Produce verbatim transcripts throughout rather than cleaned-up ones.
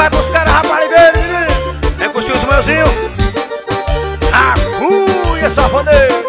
vai buscar a raparigueira, menino. Vem curtir os meuzinhos. A cunha sanfoneiro.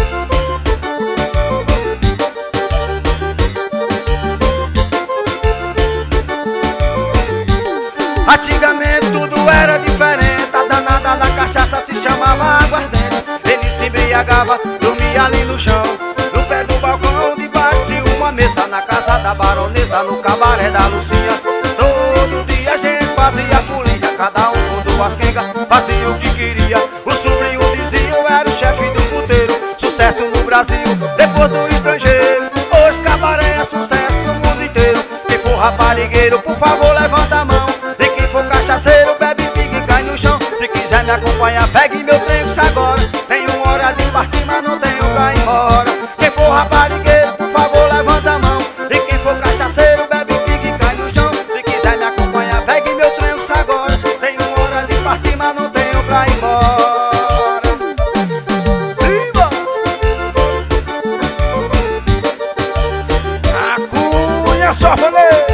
Antigamente tudo era diferente. A danada da cachaça se chamava aguardente. Ele se embriagava, dormia ali no chão, no pé do balcão, debaixo de uma mesa, na casa da baronesa, no cabaré da Lucinha. Todo dia a gente fazia folia, cada um com duas quengas, fazia o que queria. O sobrinho dizia eu era o chefe do puteiro, sucesso no Brasil, depois do estrangeiro. Hoje cabaré é sucesso no mundo inteiro. Quem for raparigueiro, por favor levanta a mão. E quem for cachaceiro, bebe pique e cai no chão. Se quiser me acompanhar, pegue meu trem agora. Tenho hora de partir, mas não tenho pra ir embora. Quem for raparigueiro, por favor levanta a mão. E quem for cachaceiro, bebe pique e cai no chão. Se quiser me acompanhar, pegue meu trem agora. Tenho hora de partir, mas não tenho pra ir embora. Viva! A cunha sanfoneiro.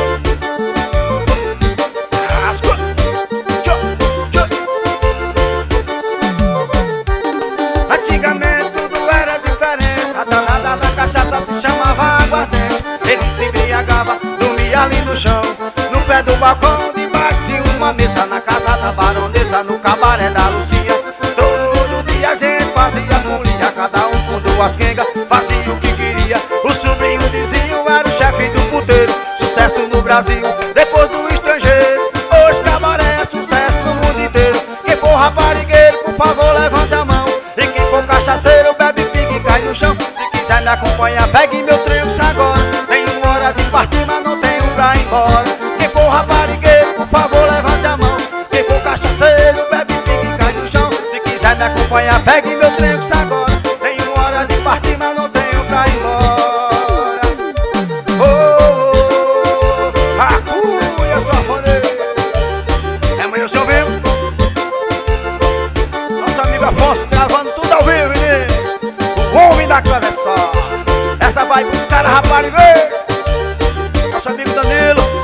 Antigamente tudo era diferente. A danada da cachaça se chamava aguardente. Ele se embriagava, dormia ali no chão, no pé do balcão, debaixo de uma mesa, na casa da baronesa, no cabaré da Lucinha. Todo dia a gente fazia folia, cada um com duas quengas, fazia o que queria. O sobrinho dizia eu era o chefe do puteiro, sucesso no Brasil, depois do estrangeiro. Hoje cabaré é sucesso no mundo inteiro. Quem for raparigueiro, por favor levanta a mão. E quem for cachaceiro, bebe pique e cai no chão. Se quiser me acompanhar, pegue meu trem agora. Tenho hora de partir, mas não tenho pra ir embora. Quem for raparigueiro, por favor levante a mão. Quem for cachaceiro, bebe pique e cai no chão. Se quiser me acompanhar, pegue meu trem agora. Tenho hora de partir, mas não tenho pra ir embora. Oh, oh, oh, a cunha sanfoneiro. É amanhã o vivo. Nosso amigo Afonso gravando tudo ao vivo, menino. O homem da clave só. Essa vai buscar a raparigueira. Nosso amigo Danilo.